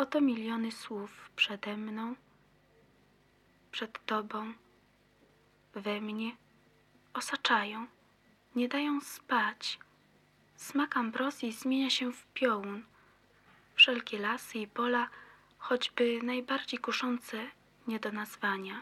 Oto miliony słów przede mną, przed Tobą, we mnie, osaczają, nie dają spać. Smak ambrozji zmienia się w piołun. Wszelkie lasy i pola, choćby najbardziej kuszące, nie do nazwania.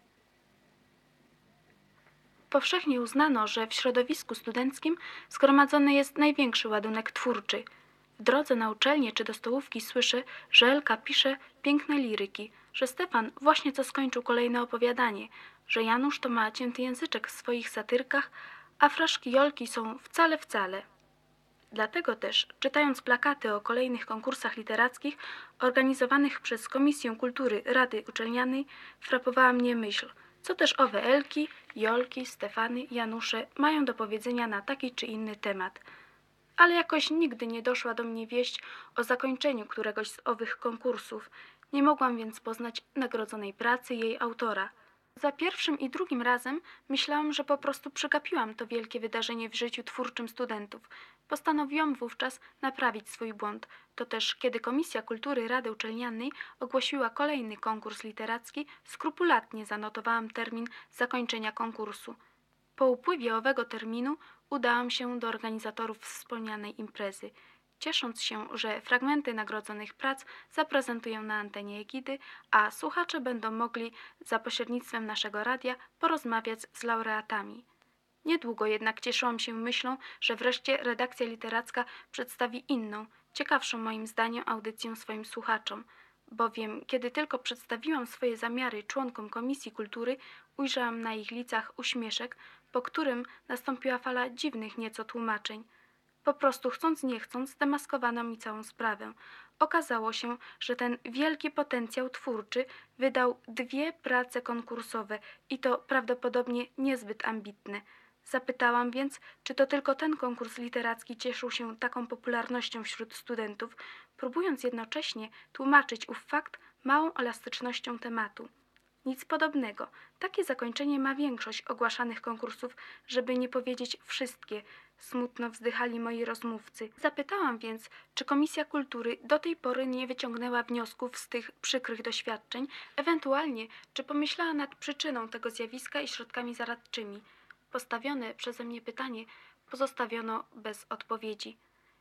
Powszechnie uznano, że w środowisku studenckim zgromadzony jest największy ładunek twórczy. W drodze na uczelnię czy do stołówki słyszę, że Elka pisze piękne liryki, że Stefan właśnie co skończył kolejne opowiadanie, że Janusz to ma cięty języczek w swoich satyrkach, a fraszki Jolki są wcale. Dlatego też, czytając plakaty o kolejnych konkursach literackich organizowanych przez Komisję Kultury Rady Uczelnianej, frapowała mnie myśl, co też owe Elki, Jolki, Stefany, Janusze mają do powiedzenia na taki czy inny temat. Ale jakoś nigdy nie doszła do mnie wieść o zakończeniu któregoś z owych konkursów. Nie mogłam więc poznać nagrodzonej pracy jej autora. Za pierwszym i drugim razem myślałam, że po prostu przegapiłam to wielkie wydarzenie w życiu twórczym studentów. Postanowiłam wówczas naprawić swój błąd. To też, kiedy Komisja Kultury Rady Uczelnianej ogłosiła kolejny konkurs literacki, skrupulatnie zanotowałam termin zakończenia konkursu. Po upływie owego terminu udałam się do organizatorów wspomnianej imprezy, ciesząc się, że fragmenty nagrodzonych prac zaprezentuję na antenie Egidy, a słuchacze będą mogli za pośrednictwem naszego radia porozmawiać z laureatami. Niedługo jednak cieszyłam się myślą, że wreszcie redakcja literacka przedstawi inną, ciekawszą moim zdaniem audycję swoim słuchaczom, bowiem kiedy tylko przedstawiłam swoje zamiary członkom Komisji Kultury, ujrzałam na ich licach uśmieszek, po którym nastąpiła fala dziwnych nieco tłumaczeń. Po prostu chcąc nie chcąc zdemaskowano mi całą sprawę. Okazało się, że ten wielki potencjał twórczy wydał 2 prace konkursowe i to prawdopodobnie niezbyt ambitne. Zapytałam więc, czy to tylko ten konkurs literacki cieszył się taką popularnością wśród studentów, próbując jednocześnie tłumaczyć ów fakt małą elastycznością tematu. Nic podobnego. Takie zakończenie ma większość ogłaszanych konkursów, żeby nie powiedzieć wszystkie, smutno wzdychali moi rozmówcy. Zapytałam więc, czy Komisja Kultury do tej pory nie wyciągnęła wniosków z tych przykrych doświadczeń, ewentualnie czy pomyślała nad przyczyną tego zjawiska i środkami zaradczymi. Postawione przeze mnie pytanie pozostawiono bez odpowiedzi.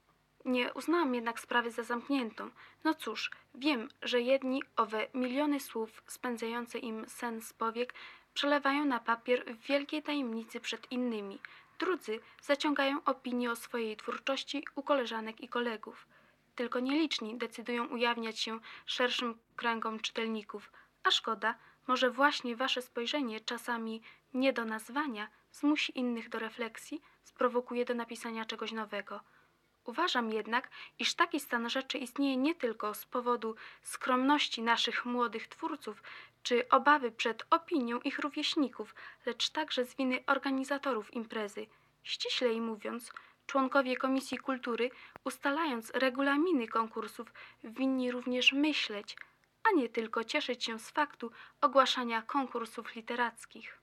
Nie uznałam jednak sprawy za zamkniętą. No cóż, wiem, że jedni owe miliony słów spędzające im sen z powiek przelewają na papier w wielkiej tajemnicy przed innymi. Drudzy zaciągają opinie o swojej twórczości u koleżanek i kolegów. Tylko nieliczni decydują ujawniać się szerszym kręgom czytelników. A szkoda, może właśnie wasze spojrzenie czasami nie do nazwania zmusi innych do refleksji, sprowokuje do napisania czegoś nowego. Uważam jednak, iż taki stan rzeczy istnieje nie tylko z powodu skromności naszych młodych twórców, czy obawy przed opinią ich rówieśników, lecz także z winy organizatorów imprezy. Ściślej mówiąc, członkowie Komisji Kultury, ustalając regulaminy konkursów, winni również myśleć, a nie tylko cieszyć się z faktu ogłaszania konkursów literackich.